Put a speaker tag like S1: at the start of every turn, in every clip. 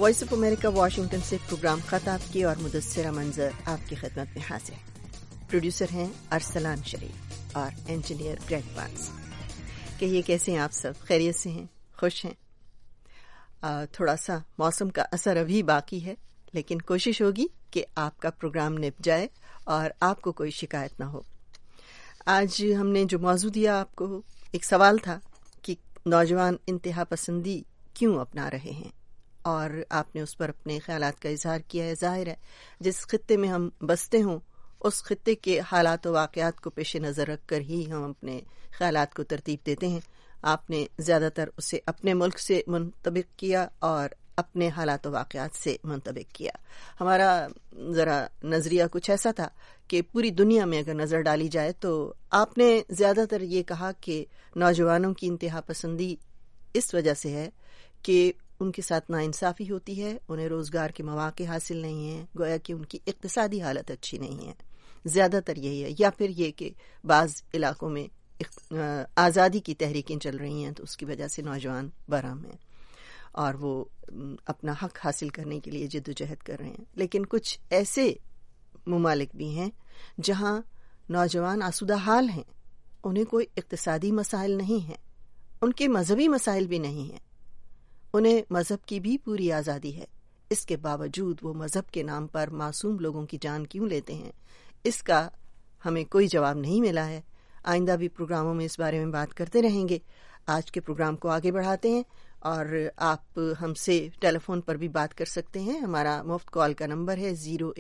S1: Voice of America Washington से program खत आपकी और मुदस्सिरा मंजर आपकी खिदमत में हाजिर। प्रोड्यूसर हैं अरसलान शरीफ और इंजीनियर ग्रेग बांस। कहिए कैसे हैं आप सब? खैरियत से हैं? खुश हैं? थोड़ा सा मौसम का असर अभी बाकी है, लेकिन कोशिश होगी कि आपका प्रोग्राम निप जाए और आपको कोई शिकायत ना हो। आज हमने जो मौजू दिया आपको, एक सवाल था कि नौजवान इंतहा पसंदी क्यों अपना रहे हैं, और आपने उस पर अपने ख्यालात का इजहार किया है। जाहिर है जिस खित्ते में हम बसते हों उस खित्ते के हालात और वाक़यात को पेश नज़र रख कर ही हम अपने ख्यालात को तरतीब देते हैं। आपने ज़्यादातर उसे अपने मुल्क से मुंतबिक किया और अपने हालात और वाक़यात से मुंतबिक किया। हमारा ज़रा नज़रिया कुछ ऐसा था कि पूरी दुनिया में अगर नज़र डाली जाए तो आपने ज़्यादातर ये कहा कि नौजवानों की इंतहा पसंदी इस वजह से है कि उनके साथ नाइंसाफ़ी होती है, उन्हें रोज़गार के मौक़े हासिल नहीं हैं, गोया कि उनकी इक़्तिसादी हालत अच्छी नहीं है। ज़्यादातर यही है, या फिर ये कि बाज़ इलाक़ों में आज़ादी की तहरीकें चल रही हैं तो उसकी वजह से नौजवान बरहम हैं और वो अपना हक़ हासिल करने के लिए जिद्दोजहद कर रहे हैं। लेकिन कुछ ऐसे मुमालिक भी हैं जहाँ नौजवान आसूदा हाल हैं, उन्हें कोई इक़्तिसादी मसाइल नहीं हैं, उनके मजहबी मसाइल भी नहीं हैं, उन्हें मज़हब की भी पूरी आज़ादी है। इसके बावजूद वो मज़हब के नाम पर मासूम लोगों की जान क्यों लेते हैं, इसका हमें कोई जवाब नहीं मिला है। आइंदा भी प्रोग्रामों में इस बारे में बात करते रहेंगे। आज के प्रोग्राम को आगे बढ़ाते हैं और आप हमसे टेलीफोन पर भी बात कर सकते हैं। हमारा मुफ्त कॉल का नंबर है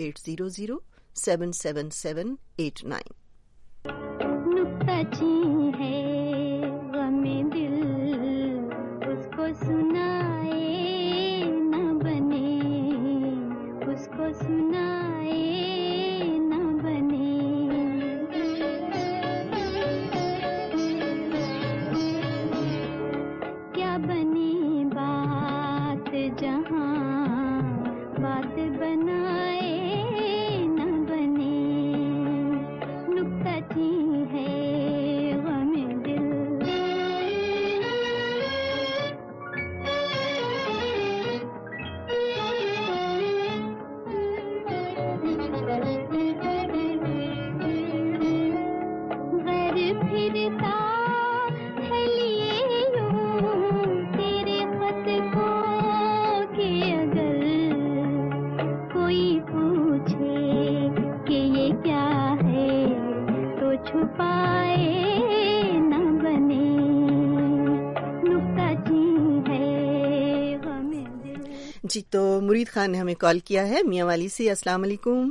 S1: 0800-777-89। जी, तो मुरीद खान ने हमें कॉल किया है मियाँ वाली से। अस्सलाम वालेकुम।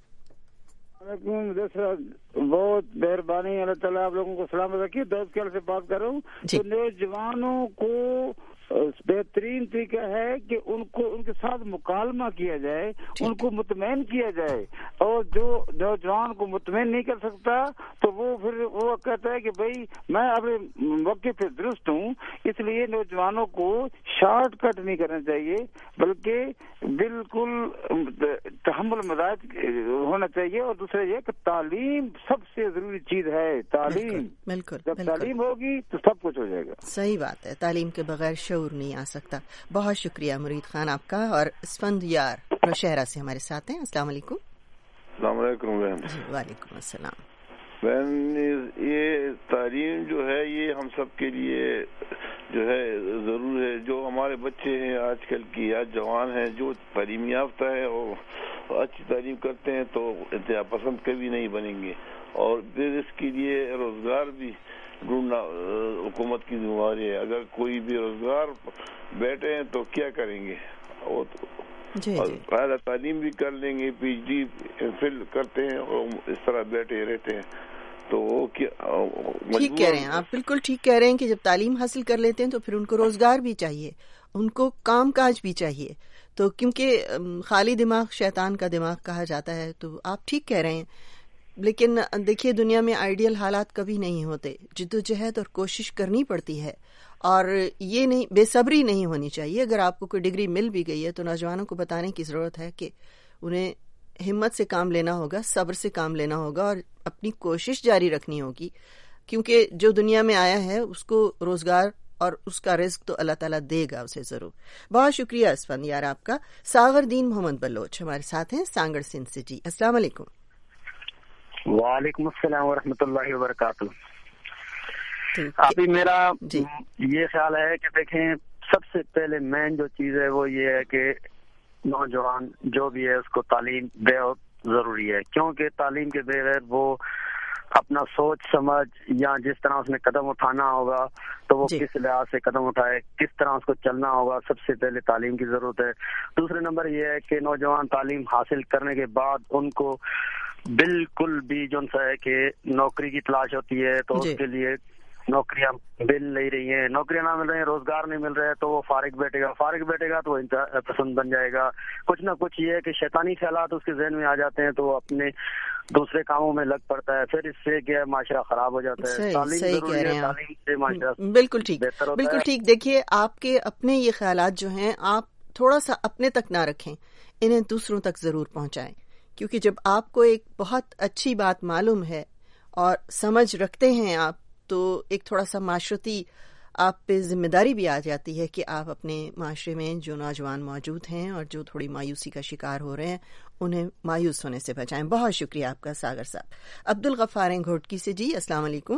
S2: बहुत मेहरबानी, अल्लाह ताला आप लोगों को सलामत रखिए। दोस्त ख्याल से बात कर रहा हूँ। तो नौजवानों को बेहतरीन तरीका है कि उनको उनके साथ मुकालमा किया जाए, उनको मुतमईन किया जाए, और जो नौजवान को मुतमईन नहीं कर सकता तो वो फिर वो कहता है कि भाई मैं अपने मौके पे दुरुस्त हूँ। इसलिए नौजवानों को शॉर्ट कट नहीं करना चाहिए, बल्कि बिल्कुल तहम्मुल मदाद होना चाहिए। और दूसरा ये कि तालीम सबसे जरूरी चीज है। तालीम,
S1: बिल्कुल,
S2: जब तालीम होगी तो सब कुछ हो जाएगा।
S1: सही बात है, तालीम के बगैर शऊर नहीं आ सकता। बहुत शुक्रिया मुरीद खान आपका। और स्फंद यार नौशहरा से हमारे साथ हैं। अस्सलाम वालेकुम।
S3: अस्सलाम वालेकुम बहन।
S1: वालेकुम अस्सलाम।
S3: बहन, ये तालीम जो है ये हम सब के लिए जो है जरूर है। जो हमारे बच्चे हैं आजकल की, आज जवान हैं, जो तालीम याफ्ता है और अच्छी तालीम करते हैं तो इंतहा पसंद कभी नहीं बनेंगे। और फिर इसके लिए रोजगार भी ढूंढना हुकूमत की जिम्मेदारी है। अगर कोई भी रोजगार बैठे हैं तो क्या करेंगे? वो तो पहला तालीम भी कर लेंगे, PhD फिल करते हैं और इस तरह बैठे रहते हैं तो क्या?
S1: ठीक कह रहे हैं आप, बिल्कुल ठीक कह रहे हैं कि जब तालीम हासिल कर लेते हैं तो फिर उनको रोजगार भी चाहिए, उनको काम काज भी चाहिए। तो क्योंकि खाली दिमाग शैतान का दिमाग कहा जाता है, तो आप ठीक कह रहे हैं। लेकिन देखिए, दुनिया में आइडियल हालात कभी नहीं होते, जिद्दोजहद और कोशिश करनी पड़ती है, और ये नहीं, बेसब्री नहीं होनी चाहिए। अगर आपको कोई डिग्री मिल भी गई है तो नौजवानों को बताने की ज़रूरत है कि उन्हें हिम्मत से काम लेना होगा, सब्र से काम लेना होगा और अपनी कोशिश जारी रखनी होगी, क्योंकि जो दुनिया में आया है उसको रोज़गार اور اس کا رزق تو اللہ تعالیٰ دے گا اسے ضرور. بہت شکریہ اسفندیار آپ کا. ساغر دین محمد بلوچ ہمارے ساتھ ہیں سانگڑ سندھ سے. جی السلام علیکم.
S4: وعلیکم السلام ورحمۃ اللہ وبرکاتہ. ابھی میرا یہ خیال ہے کہ دیکھیں سب سے پہلے مین جو چیز ہے وہ یہ ہے کہ نوجوان جو بھی ہے اس کو تعلیم بہت ضروری ہے، کیونکہ تعلیم کے بغیر وہ اپنا سوچ سمجھ یا جس طرح اس نے قدم اٹھانا ہوگا تو وہ کس لحاظ سے قدم اٹھائے، کس طرح اس کو چلنا ہوگا، سب سے پہلے تعلیم کی ضرورت ہے. دوسرے نمبر یہ ہے کہ نوجوان تعلیم حاصل کرنے کے بعد ان کو بالکل بھی جو ہے کہ نوکری کی تلاش ہوتی ہے تو اس کے لیے نوکریاں مل نہیں رہی ہیں، نوکریاں نہ مل رہی ہیں، روزگار نہیں مل رہا ہے تو وہ فارغ بیٹھے گا تو وہ انتہا پسند بن جائے گا. کچھ نہ کچھ یہ ہے کہ شیطانی خیالات اس کے ذہن میں آ جاتے ہیں تو وہ اپنے دوسرے کاموں میں لگ پڑتا ہے، پھر اس سے کیا معاشرہ خراب ہو جاتا ہے.
S1: صحیح کہہ رہے ہیں
S4: تعلیم سے معاشرہ
S1: بالکل ٹھیک. دیکھیے آپ کے اپنے یہ خیالات جو ہیں آپ تھوڑا سا اپنے تک نہ رکھیں، انہیں دوسروں تک ضرور پہنچائیں، کیونکہ جب آپ کو ایک بہت اچھی بات معلوم ہے اور سمجھ رکھتے ہیں آپ تو ایک تھوڑا سا معاشرتی آپ پہ ذمہ داری بھی آ جاتی ہے کہ آپ اپنے معاشرے میں جو نوجوان موجود ہیں اور جو تھوڑی مایوسی کا شکار ہو رہے ہیں انہیں مایوس ہونے سے بچائیں. بہت شکریہ آپ کا ساگر صاحب. عبدالغفار گھوٹکی سے. جی السلام علیکم.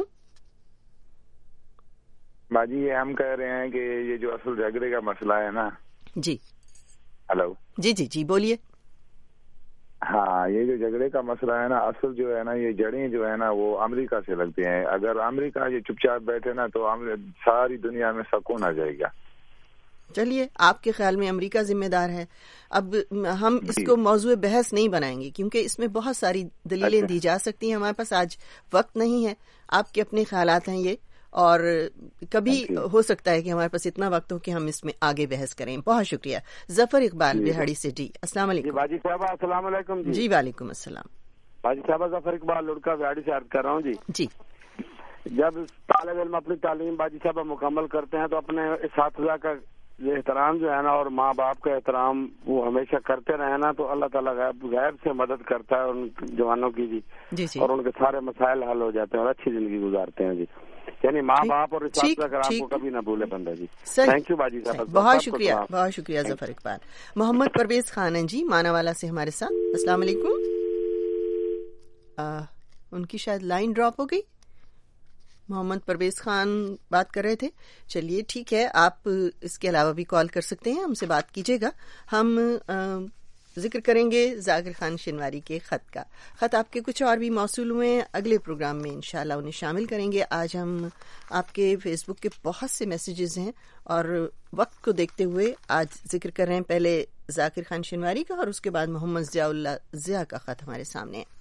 S5: باجی یہ ہم کہہ رہے ہیں کہ یہ جو اصل جھگڑے کا مسئلہ ہے نا.
S1: جی
S5: ہلو.
S1: جی بولیے.
S5: ہاں یہ جو جھگڑے کا مسئلہ ہے نا اصل جو ہے نا یہ جڑیں جو ہے نا وہ امریکہ سے لگتے ہیں. اگر امریکہ یہ چپ چاپ بیٹھے نا تو ساری دنیا میں سکون آ جائے گا.
S1: چلیے آپ کے خیال میں امریکہ ذمہ دار ہے. اب ہم اس کو موضوع بحث نہیں بنائیں گے کیونکہ اس میں بہت ساری دلیلیں دی جا سکتی ہیں. ہمارے پاس آج وقت نہیں ہے. آپ کے اپنے خیالات ہیں یہ، اور کبھی ہو سکتا ہے کہ ہمارے پاس اتنا وقت ہو کہ ہم اس میں آگے بحث کریں. بہت شکریہ. ظفر اقبال بہاڑی سے. جی السلام علیکم.
S6: باجی صاحبہ السلام علیکم.
S1: جی وعلیکم السلام.
S6: باجی صاحبہ ظفر اقبال لڑکا بہاڑی سے عرض کر رہا ہوں. جی جب طالب علم اپنی تعلیم باجی صاحبہ مکمل کرتے ہیں تو اپنے اساتذہ کا احترام جو ہے نا اور ماں باپ کا احترام وہ ہمیشہ کرتے رہے نا تو اللہ تعالیٰ غیب سے مدد کرتا ہے ان جوانوں کی. جی اور ان کے سارے مسائل حل ہو جاتے ہیں اور اچھی زندگی گزارتے ہیں. جی یعنی ماں باپ اور اساتذہ کرام کو کبھی نہ بھولے بندہ. جی تھینک یو باجی صاحب.
S1: بہت شکریہ ظفر اقبال. محمد پرویز خان ہیں جی ماناوالا سے ہمارے ساتھ. السلام علیکم. ان کی شاید لائن ڈراپ ہو گئی. محمد پرویز خان بات کر رہے تھے. چلیے ٹھیک ہے، آپ اس کے علاوہ بھی کال کر سکتے ہیں، ہم سے بات کیجیے گا. ہم ذکر کریں گے ذاکر خان شنواری کے خط کا. خط آپ کے کچھ اور بھی موصول ہوئے ہیں، اگلے پروگرام میں انشاءاللہ انہیں شامل کریں گے. آج ہم آپ کے فیس بک کے بہت سے میسیجز ہیں اور وقت کو دیکھتے ہوئے آج ذکر کر رہے ہیں پہلے ذاکر خان شنواری کا اور اس کے بعد محمد ضیاء اللہ ضیاء کا خط ہمارے سامنے ہے.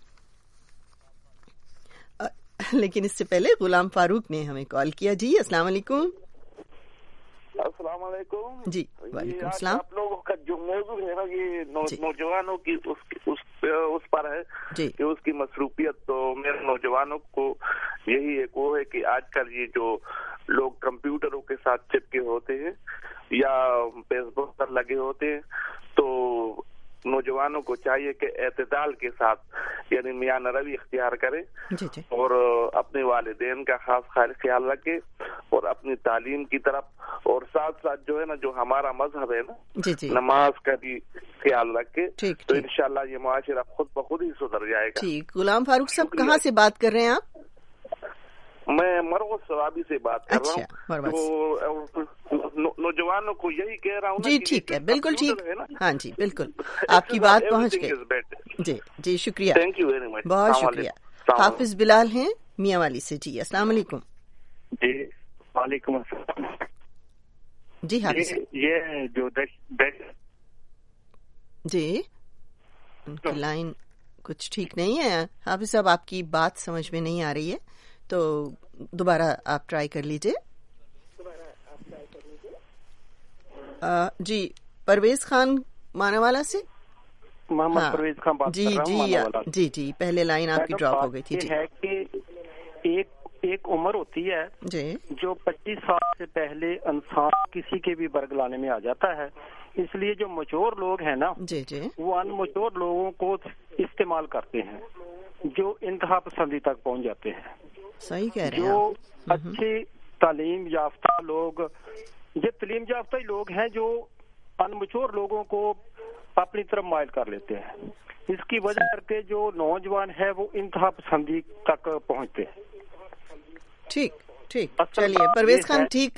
S1: لیکن اس سے پہلے غلام فاروق نے ہمیں کال کیا. جی السلام علیکم.
S3: السلام علیکم.
S1: جی وعلیکم السلام.
S3: آپ لوگوں کا جو موضوع ہے نا یہ نوجوانوں کی اس پر ہے کہ اس کی مصروفیت. تو میرے نوجوانوں کو یہی ایک وہ ہے کہ آج کل یہ جو لوگ کمپیوٹروں کے ساتھ چپکے ہوتے ہیں یا فیس بک پر لگے ہوتے ہیں تو نوجوانوں کو چاہیے کہ اعتدال کے ساتھ یعنی میانہ روی اختیار کرے اور اپنے والدین کا خاص خیال رکھے اور اپنی تعلیم کی طرف اور ساتھ ساتھ جو ہے نا جو ہمارا مذہب ہے نا نماز کا بھی خیال رکھے تو انشاءاللہ یہ معاشرہ خود بخود ہی سدھر جائے گا.
S1: ٹھیک. غلام فاروق صاحب کہاں سے بات کر رہے ہیں آپ؟
S3: میں مرغوب ثوابی سے بات کر رہا ہوں. تو نوجوانوں کو یہی کہہ رہا ہوں.
S1: جی ٹھیک ہے، بالکل ٹھیک. ہاں جی بالکل آپ کی بات پہنچ گئی. جی شکریہ،
S3: تھینک یو ویری مچ.
S1: بہت شکریہ. حافظ بلال ہیں میاں والی سے. جی السلام علیکم.
S4: جی وعلیکم السلام.
S1: جی حافظ
S4: یہ جو
S1: جی ان کی لائن کچھ ٹھیک نہیں ہے. حافظ صاحب آپ کی بات سمجھ میں نہیں آ رہی ہے تو دوبارہ آپ ٹرائی کر لیجئے. جی پرویز خان ماناوالا سے.
S4: محمد پرویز خان بات کر رہا ہوں.
S1: جی پہلے لائن آپ کی ڈراپ ہو گئی تھی.
S4: جی ہے کہ ایک عمر ہوتی ہے جو 25 سال سے پہلے انسان کسی کے بھی برگ لانے میں آ جاتا ہے. اس لیے جو میچور لوگ ہیں نا وہ ان میچور لوگوں کو استعمال کرتے ہیں جو انتہا پسندی تک پہنچ جاتے ہیں.
S1: صحیح کہہ رہے ہیں.
S4: جو اچھی
S7: تعلیم یافتہ لوگ، یہ تعلیم یافتہ لوگ ہیں جو انمچور لوگوں کو اپنی طرف مائل کر لیتے ہیں. اس کی وجہ کر کے جو نوجوان ہے وہ انتہا پسندی تک پہنچتے ہیں.
S1: ٹھیک چلیے پرویز خان، ٹھیک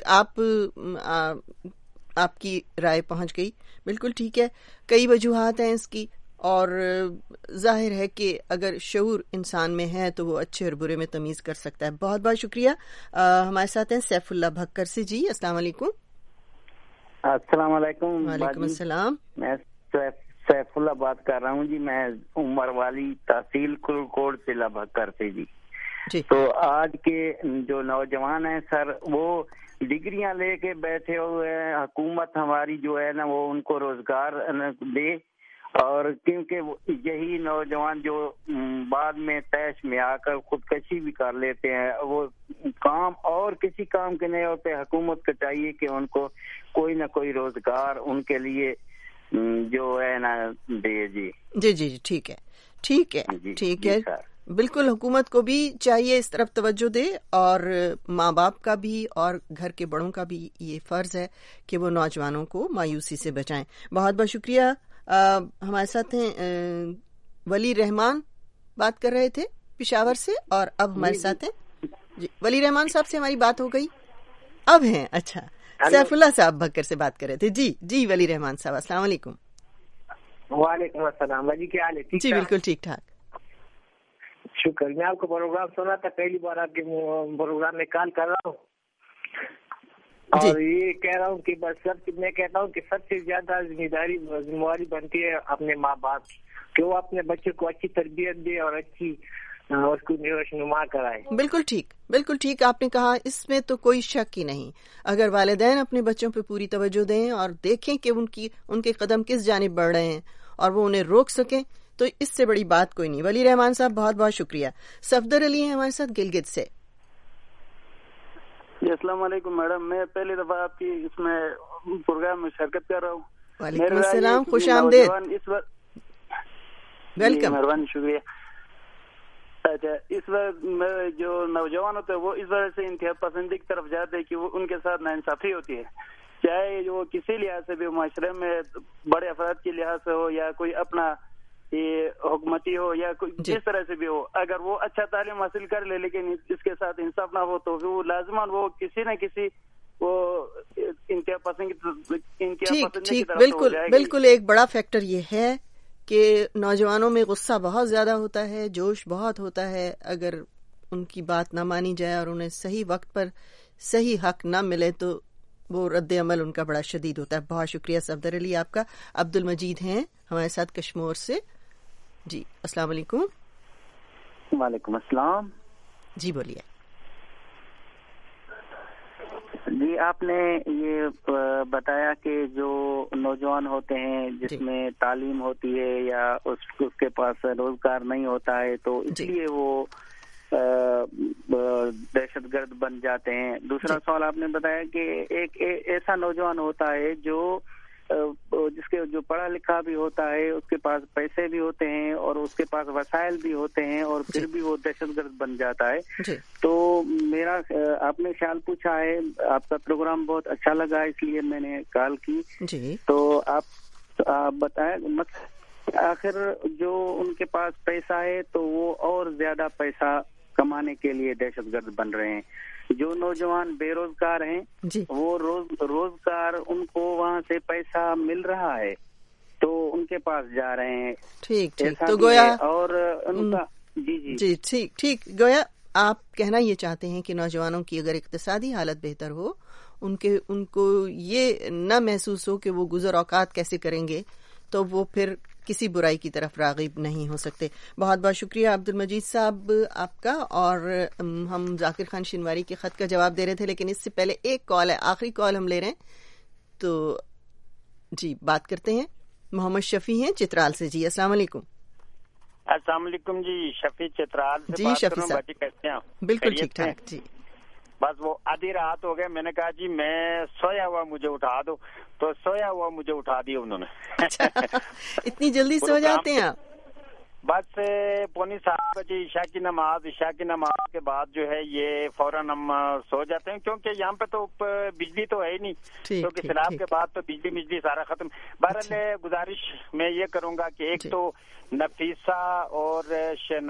S1: آپ کی رائے پہنچ گئی، بالکل ٹھیک ہے. کئی وجوہات ہیں اس کی، اور ظاہر ہے کہ اگر شعور انسان میں ہے تو وہ اچھے اور برے میں تمیز کر سکتا ہے. بہت بہت شکریہ. ہمارے ساتھ ہیں سیف اللہ بھکر سے. جی السلام علیکم.
S8: السلام علیکم.
S1: وعلیکم السلام.
S8: میں سیف اللہ بات کر رہا ہوں جی. میں عمر والی تحصیل کوٹ ضلع بھکر سے. جی تو آج کے جو نوجوان ہیں سر، وہ ڈگریاں لے کے بیٹھے ہوئے ہیں. حکومت ہماری جو ہے نا وہ ان کو روزگار دے، اور کیونکہ یہی نوجوان جو بعد میں تیش میں آ کر خودکشی بھی کر لیتے ہیں، وہ کام اور کسی کام کے نہیں ہوتے. حکومت کو چاہیے کہ ان کو کوئی نہ کوئی روزگار ان کے لیے جو ہے نا دے.
S1: جی ٹھیک ہے بالکل. حکومت کو بھی چاہیے اس طرف توجہ دے، اور ماں باپ کا بھی اور گھر کے بڑوں کا بھی یہ فرض ہے کہ وہ نوجوانوں کو مایوسی سے بچائیں. بہت بہت شکریہ. ہمارے ساتھ ہیں ولی رحمان، بات کر رہے تھے پشاور سے، اور اب ہمارے ساتھ ہیں جی ولی رحمان صاحب سے ہماری بات ہو گئی، اب ہیں. اچھا، سیف اللہ صاحب بھکر سے بات کر رہے تھے. جی ولی رحمان صاحب السلام علیکم.
S9: وعلیکم السلام. جی کیا حال ہے؟
S1: جی بالکل ٹھیک ٹھاک.
S9: شکر. میں آپ کو پروگرام سنا تھا، پہلی بار آپ کے پروگرام میں کال کر رہا ہوں، اور یہ کہہ رہا ہوں کہ بس میں کہتا ہوں کہ سب سے زیادہ ذمہ داری بنتی ہے اپنے ماں باپ کہ وہ اپنے بچے کو اچھی تربیت دے اور اچھی اس کو رہنما کرائے.
S1: بالکل ٹھیک آپ نے کہا، اس میں تو کوئی شک ہی نہیں. اگر والدین اپنے بچوں پہ پوری توجہ دیں اور دیکھیں کہ ان کے قدم کس جانب بڑھ رہے ہیں اور وہ انہیں روک سکیں، تو اس سے بڑی بات کوئی نہیں. ولی رحمان صاحب بہت بہت شکریہ. صفدر علی ہیں ہمارے ساتھ گلگت سے.
S10: جی السلام علیکم میڈم. میں پہلی دفعہ آپ کی اس میں پروگرام میں شرکت کر رہا ہوں.
S1: وعلیکم السلام، خوش آمدید. ویلکم.
S10: مہربانی، شکریہ. اچھا، اس وقت جو نوجوان ہوتے ہیں وہ اس وجہ سے انتہا پسندی کی طرف جاتے ہیں کہ وہ ان کے ساتھ ناانصافی ہوتی ہے، چاہے وہ کسی لحاظ سے بھی، معاشرے میں بڑے افراد کے لحاظ سے ہو یا کوئی اپنا حکومتی ہو یا کوئی جس طرح سے بھی ہو. اگر وہ اچھا تعلیم حاصل کر لے لیکن اس کے ساتھ انصاف نہ ہو تو وہ لازمان وہ کسی نہ کسی وہ انتہا پسندی کی طرف ہو جائے گی.
S1: بالکل ایک بڑا فیکٹر یہ ہے کہ نوجوانوں میں غصہ بہت زیادہ ہوتا ہے، جوش بہت ہوتا ہے. اگر ان کی بات نہ مانی جائے اور انہیں صحیح وقت پر صحیح حق نہ ملے تو وہ رد عمل ان کا بڑا شدید ہوتا ہے. بہت شکریہ صفدر علی آپ کا. عبد المجید ہیں ہمارے ساتھ کشمور سے. جی السلام علیکم.
S11: وعلیکم السلام.
S1: جی بولیے.
S11: جی آپ نے یہ بتایا کہ جو نوجوان ہوتے ہیں جس میں تعلیم ہوتی ہے یا اس کے پاس روزگار نہیں ہوتا ہے تو اس لیے وہ دہشت گرد بن جاتے ہیں. دوسرا سوال آپ نے بتایا کہ ایک ایسا نوجوان ہوتا ہے جو جس کے جو پڑھا لکھا بھی ہوتا ہے، اس کے پاس پیسے بھی ہوتے ہیں اور اس کے پاس وسائل بھی ہوتے ہیں، اور پھر بھی وہ دہشت گرد بن جاتا ہے. تو میرا آپ نے خیال پوچھا ہے، آپ کا پروگرام بہت اچھا لگا اس لیے میں نے کال کی. تو آپ بتائیں آخر جو ان کے پاس پیسہ ہے تو وہ اور زیادہ پیسہ کمانے کے لیے دہشت گرد بن رہے ہیں. جو نوجوان بے روزگار ہیں وہ روزگار ان کو وہاں سے پیسہ مل رہا ہے تو ان کے پاس جا رہے ہیں.
S1: ٹھیک تو گویا
S11: اور ان کا جی
S1: ٹھیک گویا آپ کہنا یہ چاہتے ہیں کہ نوجوانوں کی اگر اقتصادی حالت بہتر ہو، ان کو یہ نہ محسوس ہو کہ وہ گزر اوقات کیسے کریں گے، تو وہ پھر کسی برائی کی طرف راغب نہیں ہو سکتے. بہت بہت شکریہ عبد المجید صاحب آپ کا. اور ہم ذاکر خان شنواری کے خط کا جواب دے رہے تھے، لیکن اس سے پہلے ایک کال ہے، آخری کال ہم لے رہے ہیں تو جی بات کرتے ہیں. محمد شفیع ہیں چترال سے. جی السلام علیکم.
S12: السلام علیکم. جی شفیع چترال سے.
S1: جی شفیع صاحب
S12: کیسے ہیں؟
S1: بالکل ٹھیک ٹھاک. جی
S12: بس وہ آدھی رات ہو گئے، میں نے کہا جی میں سویا ہوا مجھے اٹھا دو، تو سویا ہوا مجھے اٹھا دیا انہوں نے.
S1: اتنی جلدی سو جاتے ہیں آپ؟
S12: बस 6:45 ईशा की नमाज के बाद जो है ये फौरन हम सो जाते हैं, क्योंकि यहाँ पे तो बिजली तो है ही नहीं, क्योंकि सैलाब के बाद तो बिजली सारा खत्म। बहरहाल गुजारिश मैं ये करूंगा कि एक तो नफीसा और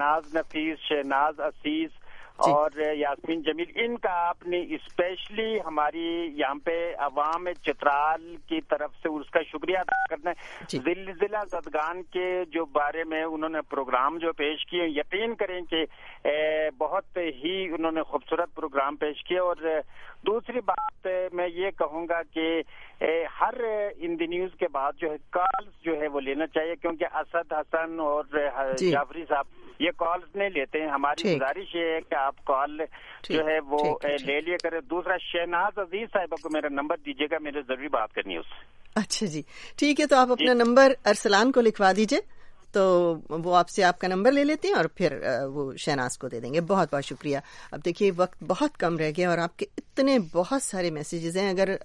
S12: शहनाज असीस और यास्मीन जमील, इनका आपने स्पेशली हमारी यहाँ पे अवाम चित्राल की तरफ से उसका शुक्रिया अदा करना है। जिला जदगान के जो बारे में उन्होंने प्रोग्राम जो पेश किए, यकीन करें कि बहुत ही उन्होंने खूबसूरत प्रोग्राम पेश किए। और दूसरी बात मैं ये कहूँगा कि हर हिंदी न्यूज के बाद जो है कॉल्स जो है वो लेना चाहिए, क्योंकि असद हसन और जाफरी साहब ये कॉल्स नहीं लेते हैं। हमारी गुजारिश ये है कि आप कॉल जो है वो ले लिया करें। दूसरा, शहनाज अजीज साहिबा को मेरा नंबर दीजिएगा, मेरे जरूरी बात करनी है उससे।
S1: अच्छा जी, ठीक है, तो आप अपना नंबर अरसलान को लिखवा दीजिए, तो वो आपसे आपका नंबर ले लेते हैं और फिर वो शहनाज को दे देंगे। बहुत बहुत शुक्रिया। अब देखिए वक्त बहुत कम रह गया और आपके इतने बहुत सारे मैसेजेस हैं, अगर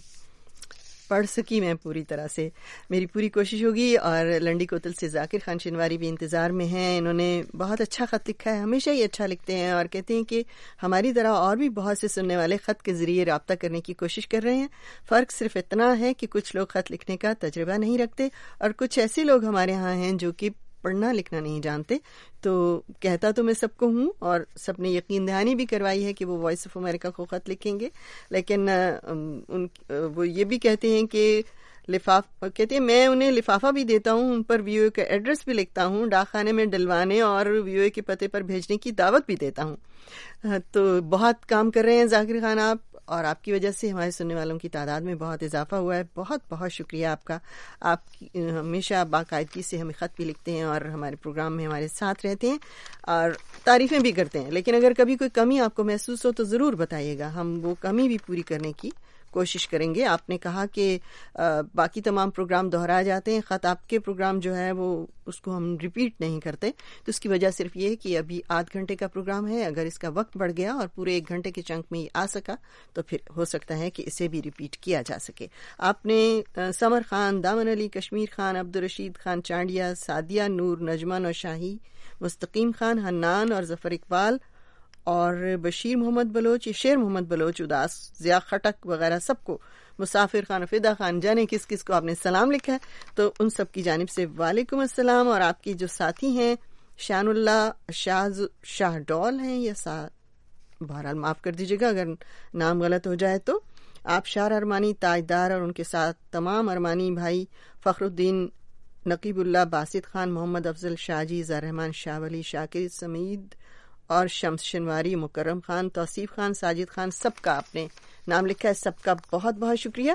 S1: पढ़ सकी मैं पूरी तरह से, मेरी पूरी कोशिश होगी। और लंडी कोतल से जाकिर खान शिनवारी भी इंतज़ार में हैं, इन्होंने बहुत अच्छा ख़त लिखा है, हमेशा ही अच्छा लिखते हैं और कहते हैं कि हमारी तरह और भी बहुत से सुनने वाले ख़त के ज़रिए रब्ता करने की कोशिश कर रहे हैं। फ़र्क सिर्फ इतना है कि कुछ लोग ख़त लिखने का तजुर्बा नहीं रखते और कुछ ऐसे लोग हमारे यहाँ हैं जो कि पढ़ना लिखना नहीं जानते। तो कहता तो मैं सबको हूँ और सबने यकीन दहानी भी करवाई है कि वो वॉइस ऑफ अमेरिका को ख़त लिखेंगे, लेकिन वो ये भी कहते हैं कि कहते हैं मैं उन्हें लिफाफा भी देता हूँ, उन पर वीओए का एड्रेस भी लिखता हूँ, डाकखाने में डलवाने और वीओए के पते पर भेजने की दावत भी देता हूँ। तो बहुत काम कर रहे हैं जाकिर खान आप, और आपकी वजह से हमारे सुनने वालों की तादाद में बहुत इजाफा हुआ है। बहुत बहुत शुक्रिया आपका। आप हमेशा बाकायदगी से हमें ख़त भी लिखते हैं और हमारे प्रोग्राम में हमारे साथ रहते हैं और तारीफ़ें भी करते हैं, लेकिन अगर कभी कोई कमी आपको महसूस हो तो ज़रूर बताइएगा, हम वो कमी भी पूरी करने की कोशिश करेंगे। आपने कहा कि बाकी तमाम प्रोग्राम दोहराए जाते हैं, ख़त आपके प्रोग्राम जो है वो उसको हम रिपीट नहीं करते, तो उसकी वजह सिर्फ ये है कि अभी आध घंटे का प्रोग्राम है, अगर इसका वक्त बढ़ गया और पूरे 1 घंटे के चंक में ये आ सका तो फिर हो सकता है कि इसे भी रिपीट किया जा सके। आपने समर खान, दामन अली, कश्मीर खान, अब्दुल रशीद खान चांडिया, सादिया नूर, नजमा नौशाही, मुस्तकीम खान, हन्नान और जफर इकबाल और बशीर मोहम्मद बलोच, शेर मोहम्मद बलोच, उदास, जिया खटक वगैरह सबको, मुसाफिर खान, फिदा खान, जाने किस किस को आपने सलाम लिखा है, तो उन सब की जानिब से वालेकुम अस्सलाम। और आपकी जो साथी हैं शानुल्ला शाहडौल हैं या बहरहाल माफ़ कर दीजिएगा अगर नाम गलत हो जाए तो, आप शार अरमानी ताजदार और उनके साथ तमाम अरमानी भाई फ़खरुद्दीन, नकीबुल्ला, बासित खान, मोहम्मद अफजल, शाहजी, ज़ारहमान, शाहवली, शाकिर समीद और शम्स शिनवारी, मुकर्रम खान, तौसीफ खान, साजिद खान, सबका आपने नाम लिखा है, सबका बहुत बहुत शुक्रिया।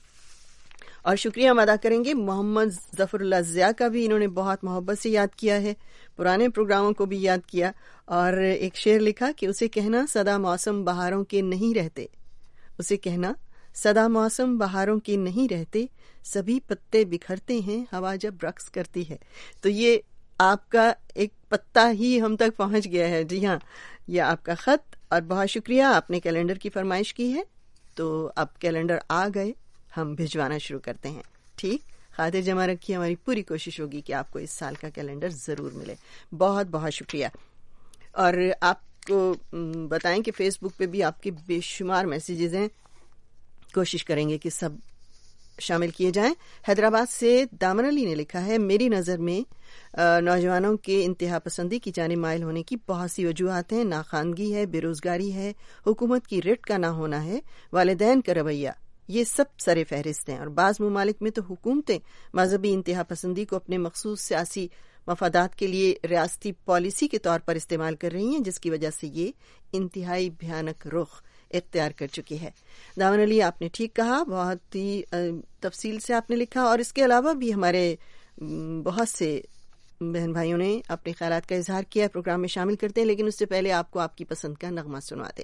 S1: और शुक्रिया हम अदा करेंगे मोहम्मद जफरुल्लाह ज़िया का भी, इन्होंने बहुत मोहब्बत से याद किया है, पुराने प्रोग्रामों को भी याद किया और एक शेर लिखा कि उसे कहना सदा मौसम बहारों के नहीं रहते, उसे कहना सदा मौसम बहारों के नहीं रहते, सभी पत्ते बिखरते हैं हवा जब रक्स करती है। तो ये आपका एक पत्ता ही हम तक पहुंच गया है। जी हाँ, यह आपका खत और बहुत शुक्रिया। आपने कैलेंडर की फरमाइश की है तो अब कैलेंडर आ गए, हम भिजवाना शुरू करते हैं। ठीक, खातिर जमा रखिए, हमारी पूरी कोशिश होगी कि आपको इस साल का कैलेंडर ज़रूर मिले। बहुत बहुत शुक्रिया। और आपको बताएं कि फेसबुक पे भी आपके बेशुमार मैसेजेस हैं, कोशिश करेंगे कि सब शामिल किए जाएं। हैदराबाद से दामन अली ने लिखा है, मेरी नज़र में नौजवानों के इंतहा पसंदी की जानिब माइल होने की बहुत सी वजूहात हैं। नाखानगी है, बेरोजगारी है, हुकूमत की रिट का ना होना है, वालिदैन का रवैया, ये सब सरे फहरिस्त हैं। और बाज़ ममालिक में तो हुकूमतें मजहबी इंतहा पसंदी को अपने मखसूस सियासी मफादात के लिए रियासती पॉलिसी के तौर पर इस्तेमाल कर रही हैं, जिसकी वजह से ये इंतहाई भयानक रुख इख्तियार कर चुकी है। दामन अली, आपने ठीक कहा, बहुत ही तफसील से आपने लिखा और इसके अलावा भी हमारे बहुत से बहन भाइयों ने अपने ख्यालात का इजहार किया, प्रोग्राम में शामिल करते हैं, लेकिन उससे पहले आपको आपकी पसंद का नगमा सुनवा दे।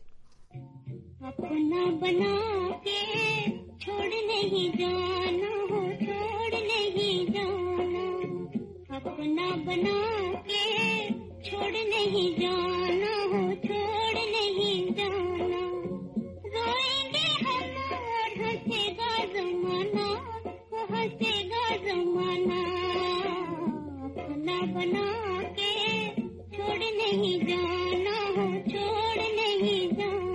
S13: अपना बना के छोड़ नहीं जाना हो, छोड़ नहीं जाना, अपना बना के छोड़ नहीं जाना हो, छोड़ नहीं जाना, रोएंगे हम और हंसेगा ज़माना, वो हंसेगा ज़माना, अपना बना नहीं जाना हो, छोड़ नहीं जाना।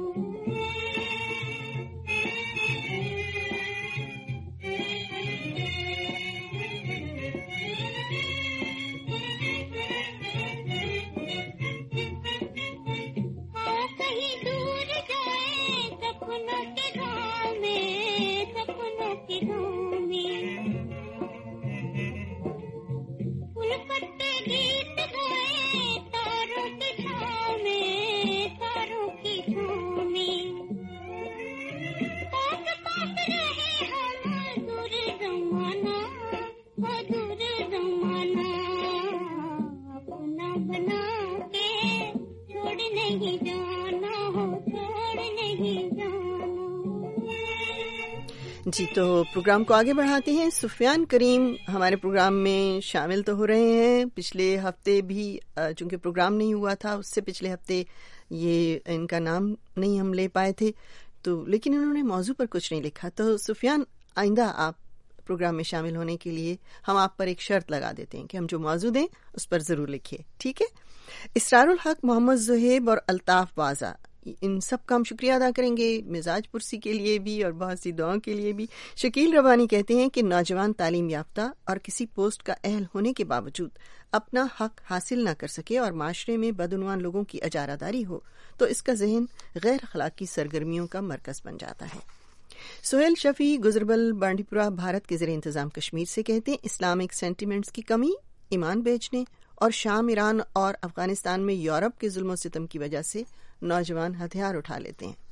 S1: जी, तो प्रोग्राम को आगे बढ़ाते हैं। सुफियान करीम हमारे प्रोग्राम में शामिल तो हो रहे हैं। पिछले हफ्ते भी चूंकि प्रोग्राम नहीं हुआ था, उससे पिछले हफ्ते ये इनका नाम नहीं हम ले पाए थे, तो लेकिन इन्होंने मौजू पर कुछ नहीं लिखा। तो सुफियान, आइंदा आप प्रोग्राम में शामिल होने के लिए हम आप पर एक शर्त लगा देते हैं कि हम जो मौजू दें उस पर ज़रूर लिखिए, ठीक है? इसरारुल हक, मोहम्मद ज़ुहैब और अल्ताफ़ बाज़ा, इन सब का हम शुक्रिया अदा करेंगे, मिजाज पुरसी के लिए भी और बहुत सी दुआओं के लिए भी। शकील रबानी कहते हैं कि नौजवान तालीम याफ्ता और किसी पोस्ट का अहल होने के बावजूद अपना हक हासिल न कर सके और माशरे में बदउनवान लोगों की अजारादारी हो तो इसका जहन गैर अखलाकी सरगर्मियों का मरकज बन जाता है। सोहेल शफी गुजरबल बांडीपुरा भारत के ज़ेरे इंतज़ाम कश्मीर से कहते हैं इस्लामिक सेंटिमेंट्स की कमी, ईमान बेचने और शाम, ईरान और अफगानिस्तान में यूरोप के जुल्म सितम की वजह से नौजवान हथियार उठा लेते हैं।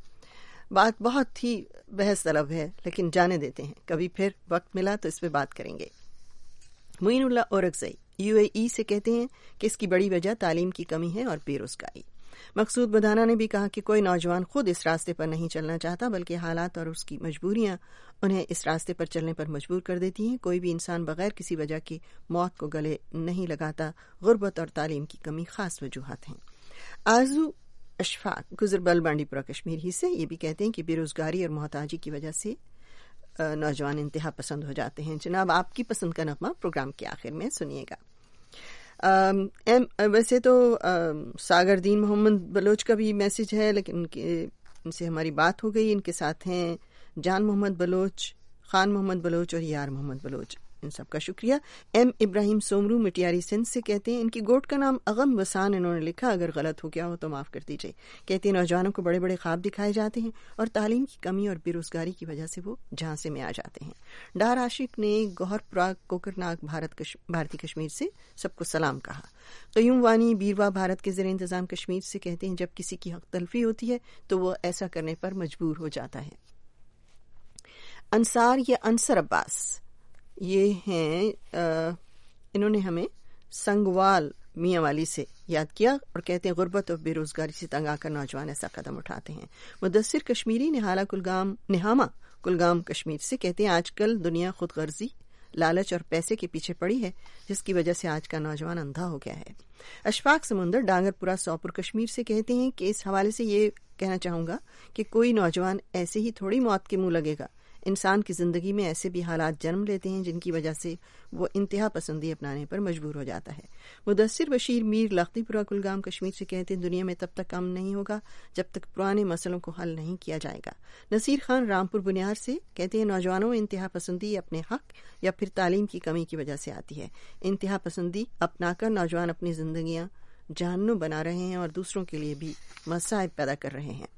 S1: बात बहुत ही बहस तलब है, लेकिन जाने देते हैं, कभी फिर वक्त मिला तो इस पे बात करेंगे। मुइनुल्लाह औरकज़ई UAE से कहते हैं कि इसकी बड़ी वजह तालीम की कमी है और बेरोजगारी। मकसूद बदाना ने भी कहा कि कोई नौजवान खुद इस रास्ते पर नहीं चलना चाहता, बल्कि हालात और उसकी मजबूरियां उन्हें इस रास्ते पर चलने पर मजबूर कर देती हैं। कोई भी इंसान बगैर किसी वजह की मौत को गले नहीं लगाता। गुर्बत और तालीम की कमी खास वजूहात हैं। आजू अशफाक गुजरबल बांडीपुरा कश्मीर ही से ये भी कहते हैं कि बेरोजगारी और मोहताजी की वजह से नौजवान इंतहा पसंद हो जाते हैं। जनाब, आपकी पसंद का नगमा प्रोग्राम के आखिर में सुनिएगा। वैसे तो सागर दीन मोहम्मद बलोच का भी मैसेज है, लेकिन इनसे हमारी बात हो गई। इनके साथ हैं जान मोहम्मद बलोच, खान मोहम्मद बलोच और यार मोहम्मद बलोच, इन सब का शुक्रिया। एम इब्राहिम सोमरू मिटियारी सिंध से कहते हैं, इनकी गोट का नाम अगम वसान इन्होंने लिखा, अगर गलत हो गया हो तो माफ़ कर दीजिए। कहते हैं नौजवानों को बड़े बड़े ख्वाब दिखाए जाते हैं और तालीम की कमी और बेरोजगारी की वजह से वो झांसे में आ जाते हैं। डार आशिक ने गौहरपुरा कोकरनाग भारतीय कश्मीर से सबको सलाम कहा। क़य्यूम वानी बीरवा भारत के ज़ेरे इंतज़ाम कश्मीर से कहते हैं, जब किसी की हक तलफी होती है तो वो ऐसा करने पर मजबूर हो जाता है। अंसार या अंसर अब्बास ये हैं, इन्होंने हमें संगवाल मियाँ वाली से याद किया और कहते हैं गुर्बत और बेरोजगारी से तंग आकर नौजवान ऐसा कदम उठाते हैं। मुदस्सिर कश्मीरी निहामा कुलगाम कश्मीर से कहते हैं, आजकल दुनिया खुद गर्जी, लालच और पैसे के पीछे पड़ी है, जिसकी वजह से आज का नौजवान अंधा हो गया है। अशफाक समुंदर डांगरपुरा सोपुर कश्मीर से कहते हैं कि इस हवाले से ये कहना चाहूँगा कि कोई नौजवान ऐसे ही थोड़ी मौत के मुंह लगेगा। इंसान की ज़िंदगी में ऐसे भी हालात जन्म लेते हैं जिनकी वजह से वो इंतहा पसंदी अपनाने पर मजबूर हो जाता है। मुदस्सिर बशीर मीर लख्तीपुरा कुलगाम कश्मीर से कहते हैं, दुनिया में तब तक कम नहीं होगा जब तक पुराने मसलों को हल नहीं किया जाएगा। नसीर खान रामपुर बुनियार से कहते हैं, नौजवानों में इंतहा पसंदी अपने हक या फिर तालीम की कमी की वजह से आती है। इंतहा पसंदी अपनाकर नौजवान अपनी जिंदगियां जहन्नुम बना रहे हैं और दूसरों के लिए भी मसाइब पैदा कर रहे हैं।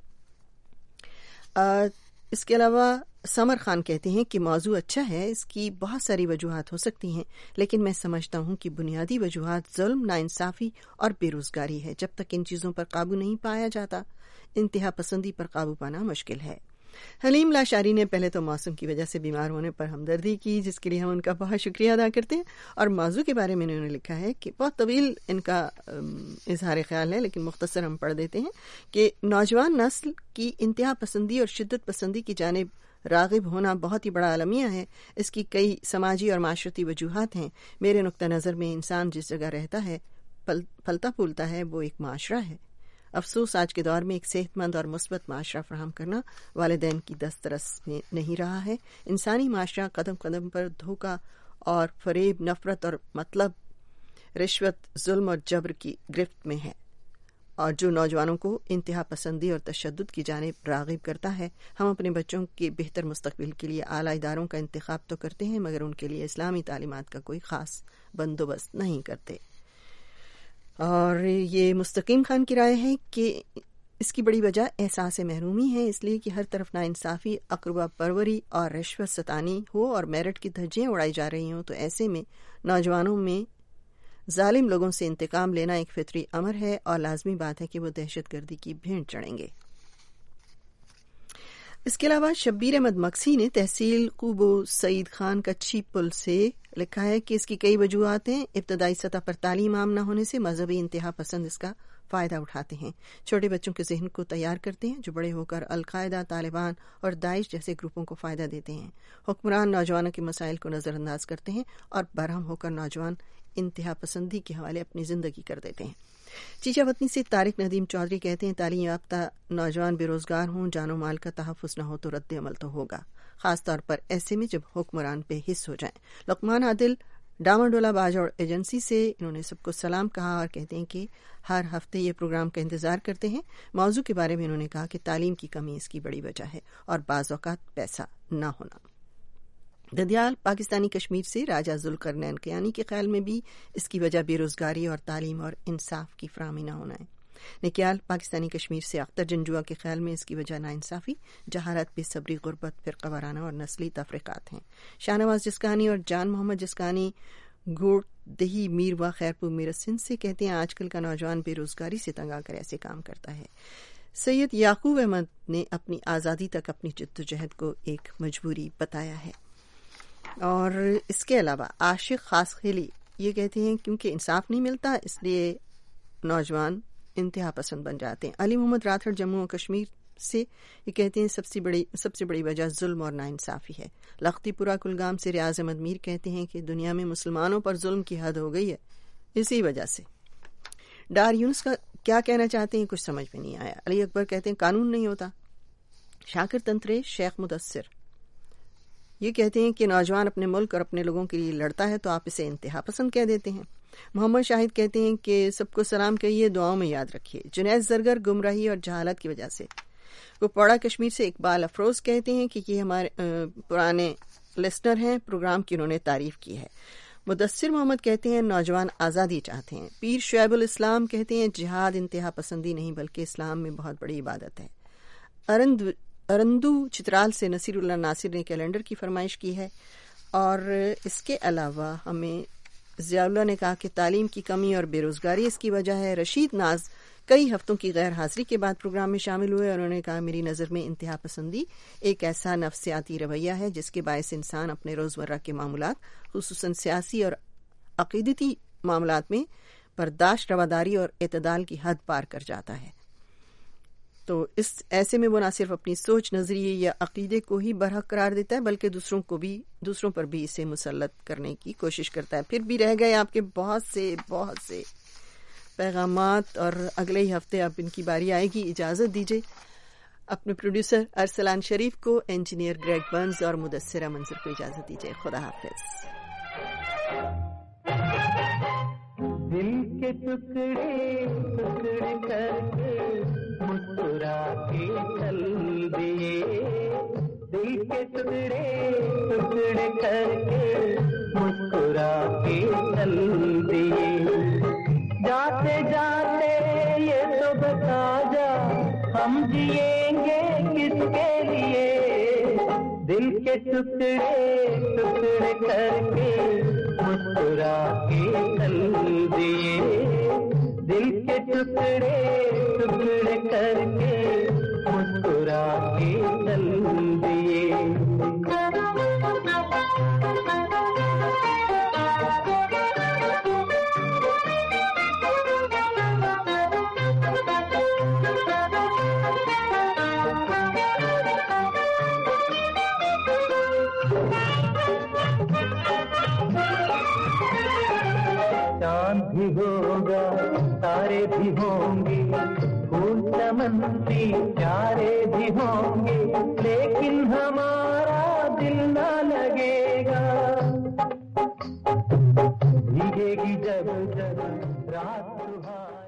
S1: इसके अलावा समर खान कहते हैं कि मौजू अच्छा है, इसकी बहुत सारी वजूहात हो सकती हैं, लेकिन मैं समझता हूं कि बुनियादी वजूहात जुल्म, नाइंसाफी और बेरोजगारी है। जब तक इन चीज़ों पर काबू नहीं पाया जाता, इंतहा पसंदी पर काबू पाना मुश्किल है। हलीम लाशारी ने पहले तो मौसम की वजह से बीमार होने पर हमदर्दी की, जिसके लिए हम उनका बहुत शुक्रिया अदा करते हैं। और मौजू के बारे में इन्होंने लिखा है कि बहुत तवील इनका इजहार ख्याल है, लेकिन मुख्तसर हम पढ़ देते हैं कि नौजवान नस्ल की इंतहा पसंदी और शिद्दत पसंदी की जानिब रागिब होना बहुत ही बड़ा अलमिया है। इसकी कई समाजी और माशरती वजूहात हैं। मेरे नुक्ता नज़र में इंसान जिस जगह रहता है, फलता फूलता है, वो एक माशरा है। अफसोस आज के दौर में एक सेहतमंद और मुस्बत माशरा फराहम करना वालिदैन की दस्तरस में नहीं रहा है। इंसानी माशरा कदम कदम पर धोखा और फरेब, नफरत और मतलब रिश्वत, जुल्म और जबर की गिरफ्त में है और जो नौजवानों को इंतहा पसंदी और तशद्दुद की जानिब राग़िब करता है। हम अपने बच्चों के बेहतर मुस्तक़बिल के लिए आला इदारों का इंतखाब तो करते हैं मगर उनके लिए इस्लामी तालीमात का कोई ख़ास बंदोबस्त नहीं करते। और ये मुस्तकीम खान की राय है कि इसकी बड़ी वजह एहसास महरूमी है, इसलिए कि हर तरफ नाइंसाफ़ी, अक़रबा परवरी और रिश्वत सतानी हो और मेरिट की धज्जियाँ उड़ाई जा रही हों, तो ऐसे में नौजवानों में जालिम लोगों से इंतकाम लेना एक फितरी अमर है और लाजमी बात है कि वो दहशतगर्दी की भेंट चढ़ेंगे। इसके अलावा शब्बीर अहमद मक्सी ने तहसील क़ूबो सईद खान कच्ची पुल से लिखा है कि इसकी कई वजूहात हैं। इब्तदाई सतह पर तालीम आम न होने से मजहबी इंतहा पसंद इसका फ़ायदा उठाते हैं, छोटे बच्चों के जहन को तैयार करते हैं जो बड़े होकर अलकायदा, तालिबान और दाइश जैसे ग्रुपों को फ़ायदा देते हैं। हुक्मरान नौजवानों के मसाइल को नज़रअंदाज करते हैं और बरहम होकर नौजवान इंतहा पसंदी के हवाले अपनी ज़िंदगी कर देते हैं। चीचा वतनी से तारिक नदीम चौधरी कहते हैं, तालीम याफ्ता नौजवान बेरोज़गार हों, जानो माल का तहफ़्फ़ुज़ न हो तो रद्द अमल तो होगा, ख़ास तौर पर ऐसे में जब हुक्मरान पे हिस्स हो जाएं। लुकमान आदिल डामाडोला बाजौड़ एजेंसी से इन्होंने सबको सलाम कहा और कहते हैं कि हर हफ्ते ये प्रोग्राम का इंतज़ार करते हैं। मौजू के बारे में इन्होंने कहा कि तालीम की कमी इसकी बड़ी वजह है और बाज़ औक़ात पैसा न होना। ददियाल पाकिस्तानी कश्मीर से राजा जुल्करनैन कियानी के ख्याल में भी इसकी वजह बेरोज़गारी और तालीम और इंसाफ की फराहमी न होना है। निक्याल पाकिस्तानी कश्मीर से अख्तर जंजुआ के ख्याल में इसकी वजह नाइंसाफ़ी, जहालत, बेसब्री, गुर्बत, फ़िरक़ा वाराना और नस्ली तफ़रीक़ात हैं। शाहनवाज़ जिस्कानी और जान मोहम्मद जिस्कानी घोट दही मीरवा खैरपुर मेरठ सिंध से कहते हैं, आजकल का नौजवान बेरोज़गारी से तंग आकर ऐसे काम करता है। सैयद याकूब अहमद ने अपनी आज़ादी तक अपनी जद्दोजहद को एक मजबूरी बताया है। और इसके अलावा आशिक खास खेली ये कहते हैं, क्योंकि इंसाफ नहीं मिलता इसलिए नौजवान इंतहा पसंद बन जाते हैं। अली मोहम्मद राठौड़ जम्मू और कश्मीर से ये कहते हैं, सबसे बड़ी वजह जुल्म और नाइंसाफ़ी है। लख्तीपुरा कुलगाम से रियाज अहमद मीर कहते हैं कि दुनिया में मुसलमानों पर जुल्म की हद हो गई है, इसी वजह से। डार यूनुस का क्या कहना चाहते हैं कुछ समझ में नहीं आया। अली अकबर कहते हैं कानून नहीं होता। शाकिर तंत्रे शेख मुदस्सिर ये कहते हैं कि नौजवान अपने मुल्क और अपने लोगों के लिए लड़ता है तो आप इसे इंतहा पसंद कह देते हैं। मोहम्मद शाहिद कहते हैं कि सबको सलाम कहिए, दुआओं में याद रखिए। जुनैद जरगर गुमराही और जहालत की वजह से। कुपवाड़ा कश्मीर से इकबाल अफरोज कहते हैं कि ये हमारे पुराने लिस्नर हैं, प्रोग्राम की उन्होंने तारीफ की है। मुदस्सिर मोहम्मद कहते हैं नौजवान आज़ादी चाहते हैं। पीर शुएबुल इस्लाम कहते हैं जिहाद इंतहा पसंदी नहीं बल्कि इस्लाम में बहुत बड़ी इबादत है। अरंदू चित्राल से नसीरुल्लाह नासिर ने कैलेंडर की फरमाइश की है। और इसके अलावा हमें ज़ियाउल्लाह ने कहा कि तालीम की कमी और बेरोज़गारी इसकी वजह है। रशीद नाज कई हफ्तों की गैर हाजिरी के बाद प्रोग्राम में शामिल हुए और उन्होंने कहा, मेरी नज़र में इंतहा पसंदी एक ऐसा नफ्सियाती रवैया है जिसके बायस इंसान अपने रोज़मर्रा के मामूलात, खुसूसन सियासी और अक़ीदती मामलात में बर्दाश्त, रवादारी और एतदाल की हद पार कर जाता है। तो इस ऐसे में वो न सिर्फ अपनी सोच, नजरिए या अकीदे को ही बरहक करार देता है बल्कि दूसरों पर भी इसे मुसल्लत करने की कोशिश करता है। फिर भी रह गए आपके बहुत से पैगामात और अगले ही हफ्ते अब इनकी बारी आएगी। इजाज़त दीजिए अपने प्रोड्यूसर अरसलान शरीफ को, इंजीनियर ग्रेग बर्न्स और मुदस्सिरा मंजर को इजाज़त दीजिए। खुदा हाफिज़।
S14: दिल के टुकड़े टुकड़े करके मुस्कुरा के चल दिए, दिल के टुकड़े टुकड़े करके मुस्कुरा के चल दिए। जाते जाते ये तो बता जा हम जिएंगे किसके लिए, दिल के टुकड़े टुकड़े करके मुस्कुरा के चल दिए, दिल के टुकड़े टुकड़े करके मुस्कुरा के चल दिए। चांद भी होगा, तारे भी होंगे, फूल चमन की प्यारे भी होंगे, लेकिन हमारा दिल ना लगेगा। दिखेगी जब जब रात सुहानी।